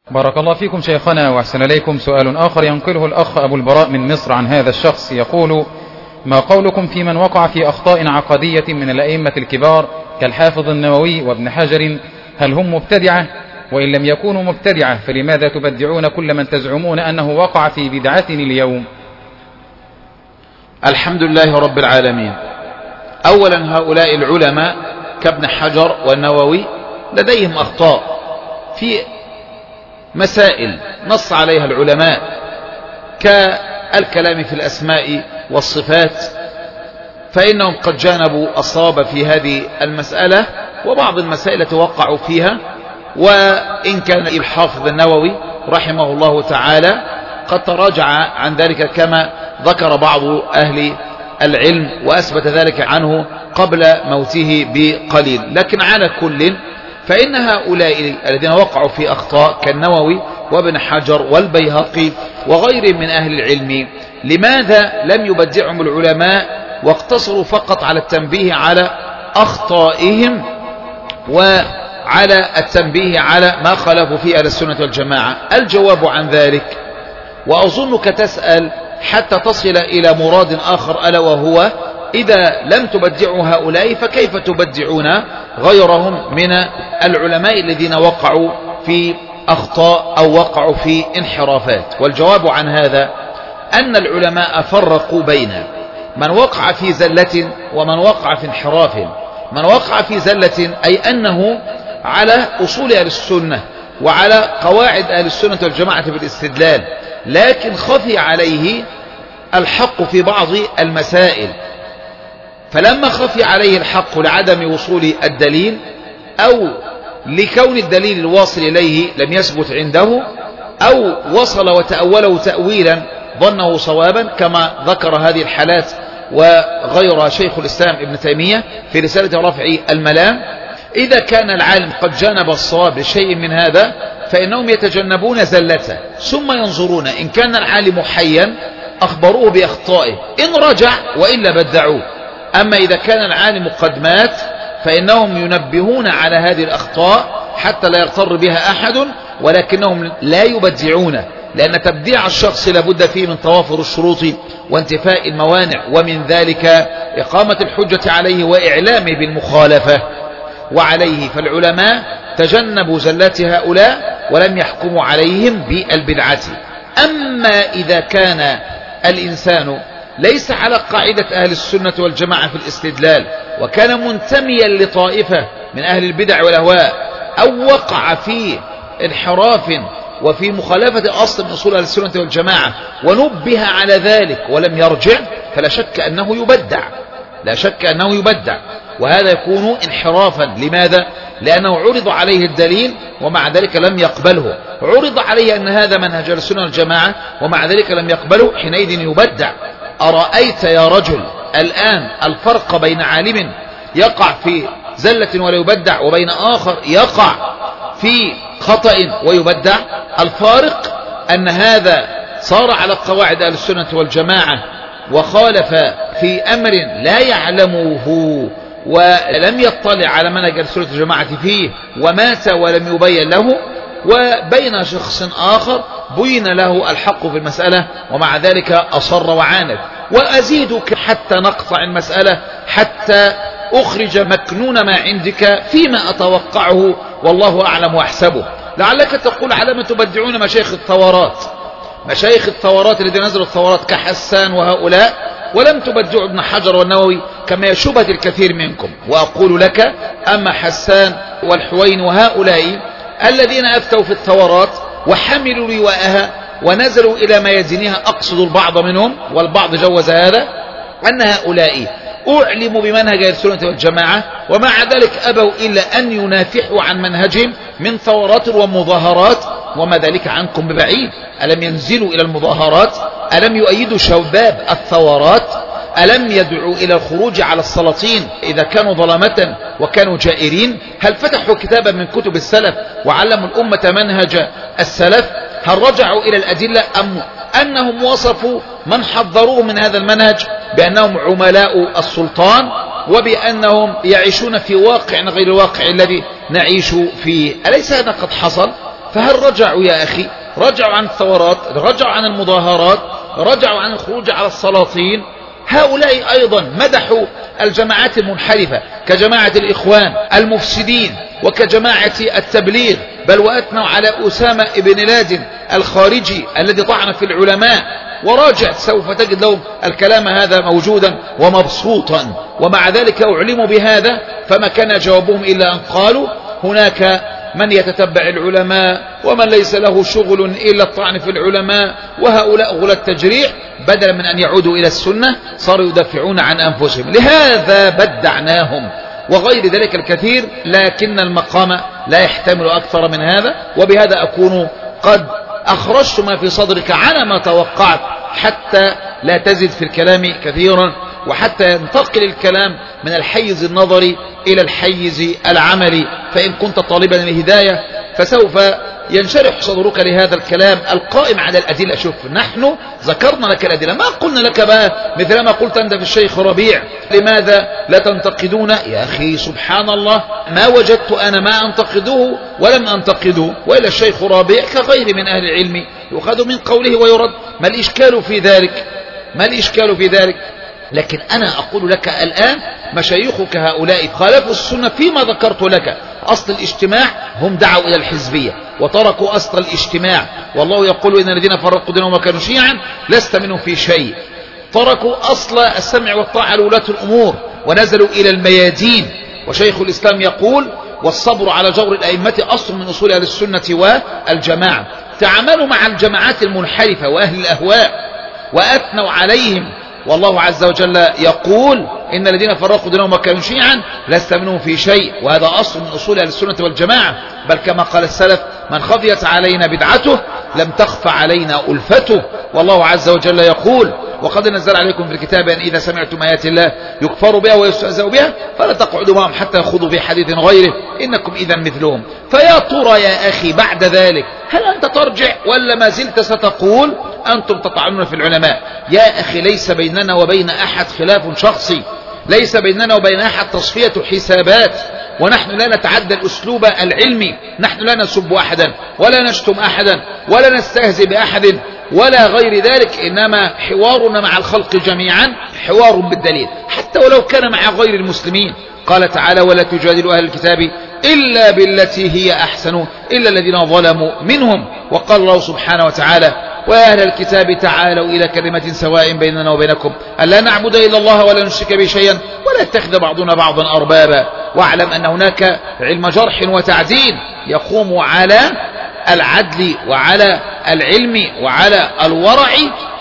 بارك الله فيكم شيخنا وأحسن إليكم. سؤال آخر ينقله الأخ أبو البراء من مصر عن هذا الشخص، يقول: ما قولكم في من وقع في أخطاء عقدية من الأئمة الكبار كالحافظ النووي وابن حجر؟ هل هم مبتدعة؟ وإن لم يكونوا مبتدعة فلماذا تبدعون كل من تزعمون أنه وقع في بدعتنا اليوم؟ الحمد لله رب العالمين. أولا، هؤلاء العلماء كابن حجر والنووي لديهم أخطاء في مسائل نص عليها العلماء كالكلام في الأسماء والصفات، فإنهم قد جانبوا الصواب في هذه المسألة، وبعض المسائل توقعوا فيها. وإن كان الحافظ النووي رحمه الله تعالى قد تراجع عن ذلك كما ذكر بعض أهل العلم وأثبت ذلك عنه قبل موته بقليل. لكن على كل فإن هؤلاء الذين وقعوا في أخطاء كالنووي وابن حجر والبيهقي وغير من أهل العلم، لماذا لم يبدعهم العلماء واقتصروا فقط على التنبيه على أخطائهم وعلى التنبيه على ما خالفوا فيه أهل السنة والجماعة؟ الجواب عن ذلك، وأظنك تسأل حتى تصل إلى مراد آخر، ألا وهو: إذا لم تبدعوا هؤلاء فكيف تبدعون غيرهم من العلماء الذين وقعوا في أخطاء أو وقعوا في انحرافات؟ والجواب عن هذا أن العلماء فرقوا بين من وقع في زلة ومن وقع في انحراف. من وقع في زلة أي أنه على أصول أهل السنة وعلى قواعد أهل السنة والجماعة في الاستدلال، لكن خفي عليه الحق في بعض المسائل، فلما خفي عليه الحق لعدم وصول الدليل أو لكون الدليل الواصل إليه لم يثبت عنده، أو وصل وتأوله تأويلا ظنه صوابا، كما ذكر هذه الحالات وغيرها شيخ الإسلام ابن تيمية في رسالة رفع الملام. إذا كان العالم قد جانب الصواب لشيء من هذا فإنهم يتجنبون زلته ثم ينظرون إن كان العالم حيا أخبروه بأخطائه، إن رجع وإلا بدعوه. أما إذا كان العالم قد مات فإنهم ينبهون على هذه الأخطاء حتى لا يغتر بها أحد، ولكنهم لا يبدعون، لأن تبديع الشخص لابد فيه من توافر الشروط وانتفاء الموانع، ومن ذلك إقامة الحجة عليه وإعلامه بالمخالفة. وعليه فالعلماء تجنبوا زلات هؤلاء ولم يحكموا عليهم بالبدعة. أما إذا كان الإنسان ليس على قاعدة أهل السنة والجماعة في الاستدلال وكان منتميا لطائفة من أهل البدع والأهواء، أو وقع في انحراف وفي مخالفة أصل من أصول أهل السنة والجماعة ونبه على ذلك ولم يرجع، فلا شك أنه يبدع، لا شك أنه يبدع، وهذا يكون انحرافا. لماذا؟ لأنه عرض عليه الدليل ومع ذلك لم يقبله، عرض عليه أن هذا منهج أهل السنة والجماعة ومع ذلك لم يقبله، حينئذ يبدع. أرأيت يا رجل الآن الفرق بين عالم يقع في زلة ولا يبدع وبين آخر يقع في خطأ ويبدع؟ الفارق أن هذا صار على قواعد أهل السنة والجماعة وخالف في أمر لا يعلمه ولم يطلع على منهج أهل السنة والجماعة فيه ومات ولم يبين له، وبين شخص آخر بين له الحق في المسألة ومع ذلك أصر وعاند. وأزيدك حتى نقطع المسألة حتى أخرج مكنون ما عندك فيما أتوقعه والله أعلم وأحسبه. لعلك تقول: على ما تبدعون مشايخ الثورات، مشايخ الثورات الذين نزلوا الثورات كحسان وهؤلاء، ولم تبدعوا ابن حجر والنووي كما يشبه الكثير منكم. وأقول لك: أما حسان والحوين وهؤلاء الذين أفتوا في الثورات وحملوا لواءها ونزلوا إلى ميادينها، أقصد البعض منهم والبعض جوز هذا، أن هؤلاء أعلموا بمنهج أهل السنة والجماعة ومع ذلك أبوا إلا أن ينافحوا عن منهجهم من ثورات ومظاهرات، وما ذلك عنكم ببعيد. ألم ينزلوا إلى المظاهرات؟ ألم يؤيدوا شباب الثورات؟ ألم يدعوا إلى الخروج على السلاطين إذا كانوا ظلمة وكانوا جائرين؟ هل فتحوا كتابا من كتب السلف وعلموا الأمة منهج السلف؟ هل رجعوا إلى الأدلة أم أنهم وصفوا من حضروه من هذا المنهج بأنهم عملاء السلطان وبأنهم يعيشون في واقع غير الواقع الذي نعيش فيه؟ أليس هذا قد حصل؟ فهل رجعوا يا أخي؟ رجعوا عن الثورات، رجعوا عن المظاهرات، رجعوا عن الخروج على السلاطين. هؤلاء أيضا مدحوا الجماعات المنحرفة كجماعة الإخوان المفسدين وكجماعة التبليغ، بل وأثنوا على أسامة بن لادن الخارجي الذي طعن في العلماء. وراجع سوف تجد لهم الكلام هذا موجودا ومبسوطا، ومع ذلك أعلموا بهذا، فما كان جوابهم إلا أن قالوا هناك من يتتبع العلماء ومن ليس له شغل إلا الطعن في العلماء، وهؤلاء غلاة التجريح، بدلا من أن يعودوا إلى السنة صاروا يدافعون عن أنفسهم. لهذا بدعناهم وغير ذلك الكثير، لكن المقام لا يحتمل أكثر من هذا. وبهذا أكون قد أخرجت ما في صدرك على ما توقعت، حتى لا تزد في الكلام كثيرا، وحتى ينتقل الكلام من الحيز النظري إلى الحيز العملي. فإن كنت طالبا الهداية فسوف ينشرح صدرك لهذا الكلام القائم على الأدلة. شوف، نحن ذكرنا لك الأدلة، ما قلنا لك بقى مثل ما قلت أنت في الشيخ ربيع لماذا لا تنتقدون. يا أخي سبحان الله، ما وجدت أنا ما أنتقده ولم أنتقده، وإلا الشيخ ربيع كغير من أهل العلم يؤخذ من قوله ويرد. ما الإشكال في ذلك؟ ما الإشكال في ذلك؟ لكن أنا أقول لك الآن مشايخك هؤلاء خالفوا السنة فيما ذكرت لك. أصل الاجتماع هم دعوا إلى الحزبية وتركوا أصل الاجتماع، والله يقول إن الذين فرقوا دينهم وكانوا شيعا لست منهم في شيء. تركوا أصل السمع والطاعة لولاة الأمور ونزلوا إلى الميادين. وشيخ الإسلام يقول والصبر على جور الأئمة أصل من أصول أهل السنة والجماعة. تعاملوا مع الجماعات المنحرفة وأهل الأهواء وأثنوا عليهم، والله عز وجل يقول إن الذين فرقوا دينهم وكانوا شيعا لست منهم في شيء، وهذا أصل من أصول أهل السنة والجماعة. بل كما قال السلف من خفيت علينا بدعته لم تخف علينا ألفته. والله عز وجل يقول وقد نزل عليكم في الكتاب أن إذا سمعتم آيات الله يكفر بها ويستهزأ بها فلا تقعدوا معهم حتى يخوضوا في حديث غيره إنكم إذا مثلهم. فيا ترى يا أخي بعد ذلك هل أنت ترجع ولا ما زلت ستقول أنتم تطعنون في العلماء؟ يا أخي ليس بيننا وبين أحد خلاف شخصي، ليس بيننا وبين أحد تصفية حسابات، ونحن لا نتعدى الأسلوب العلمي. نحن لا نسب أحدا ولا نشتم أحدا ولا نستهزئ بأحد ولا غير ذلك، إنما حوارنا مع الخلق جميعا حوار بالدليل حتى ولو كان مع غير المسلمين. قال تعالى ولا تجادلوا أهل الكتاب إلا بالتي هي أحسن إلا الذين ظلموا منهم. وقال الله سبحانه وتعالى ويا أهل الكتاب تعالوا إلى كلمة سواء بيننا وبينكم ألا نعبد إلا الله ولا نشرك به شيئا ولا يتخذ بعضنا بعضا أربابا. واعلم أن هناك علم جرح وتعديل يقوم على العدل وعلى العلم وعلى الورع،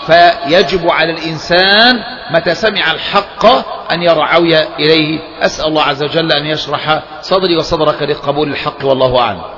فيجب على الإنسان متى سمع الحق أن يرعوي إليه. أسأل الله عز وجل أن يشرح صدري وصدرك لقبول الحق، والله أعلم.